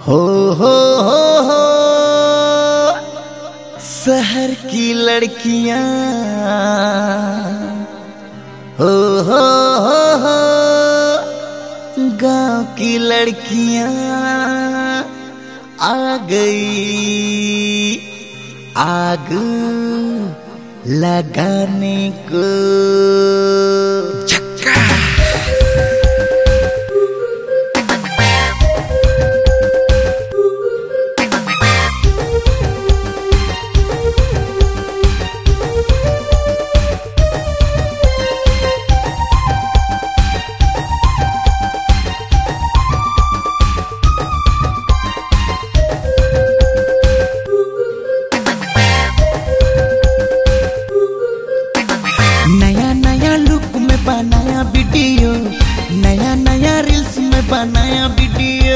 हो हो हो हो शहर की लड़कियां हो हो गांव की लड़कियां आ गई आग लगाने को। नया नया लुक में बनाया वीडियो, नया नया रील्स में बनाया वीडियो,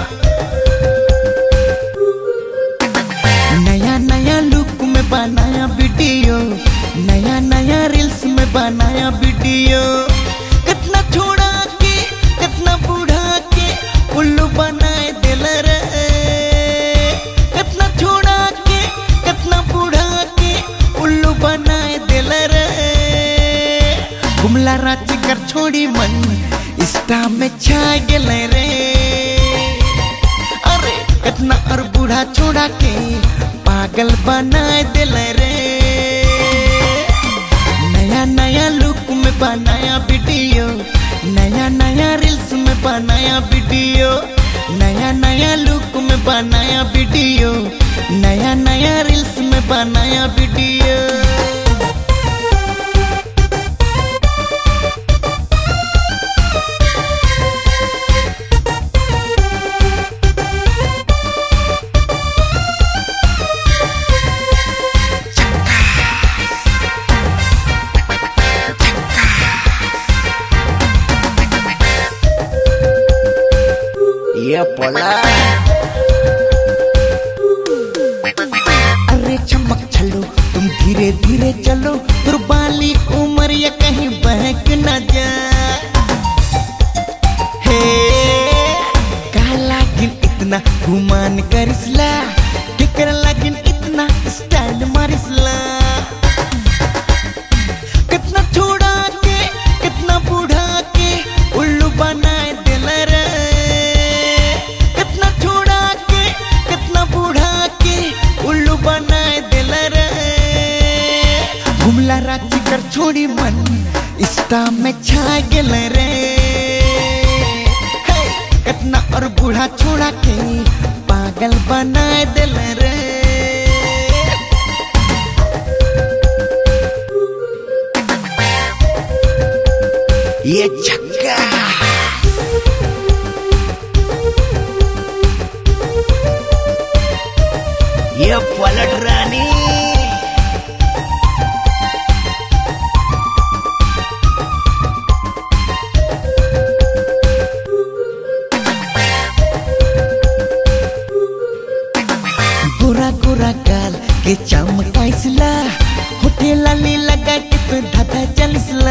नया नया लुक में बनाया वीडियो, नया नया रील्स में बनाया वीडियो। कितना छोड़ा के कितना बूढ़ा के उल्लू बनाए दिल रे, कितना छोड़ा के कितना बूढ़ा के उल्लू बनाए दिल रे। घुमला रांची कर छोड़ी मन इंस्टा में छा गेले रे। अरे कितना और बूढ़ा छोड़ा के पागल बनाए दिले रे। नया नया लुक में बनाया वीडियो, नया नया रील्स में बनाया वीडियो, नया नया लुक में बनाया वीडियो, नया नया रील्स में बनाया वीडियो। ये पोला अरे चमक चलो तुम धीरे धीरे चलो, दुर्बाली उम्र या कहीं बहक न जा। हे काला गिन इतना घुमान करिसला, टिकर लगिन इतना स्टाइल मारिसला। कितना छोड़ा के कितना बूढ़ा के उल्लू बनाए दिल रे। घुमला रांची कर छोड़ी मन इंस्टा में छा गेले रे। कितना और बूढ़ा छोड़ा के पागल बनाए दिल रे। ये छक्का ये पलट रानी। गोरा गोरा गाल के चमकाइसला, होठे लाली लगा के तो धाधा चलिसला।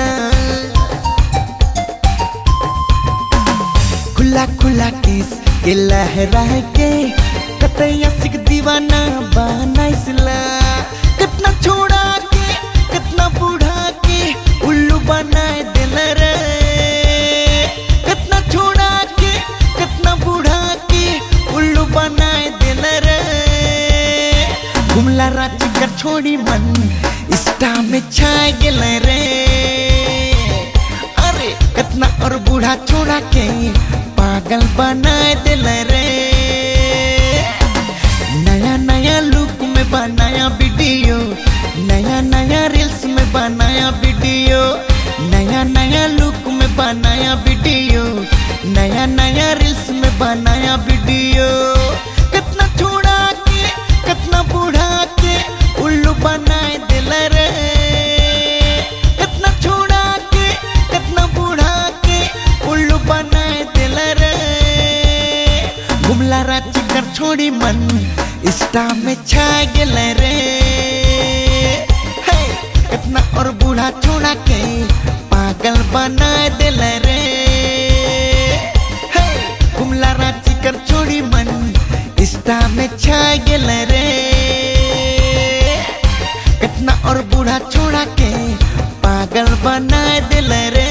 खुला खुला केस के लहरा के कतैया सिक दीवाना बनाइसला। कितना छोड़ा के कितना बूढ़ा के उल्लू बनाए दिल रे। कितना छोड़ा के कितना बूढ़ा के उल्लू बनाए दिल रे। घुमला रांची कर छोड़ी मन इंस्टा में छा गेले रे। अरे कितना और बूढ़ा छोड़ा के पागल बनाए दिल रे। नया नया लुक में बनाया वीडियो, नया नया रील्स में बनाया वीडियो, नया नया लुक में बनाया वीडियो, नया नया रील्स में बनाया वीडियो। कितना छोड़ा के कितना बूढ़ा के उल्लू बनाए दिल रे। कितना छोड़ा के कितना बूढ़ा के उल्लू बनाए दिल रे। घुमला रांची कर छोड़ी मन इंस्टा में छा गेले रे। कितना और बूढ़ा छोड़ा के पागल बनाए दिल रे। घुमला रांची कर छोड़ी मन इंस्टा में छा गेल रे, कितना और बूढ़ा छोड़ा के पागल बना दिल रे।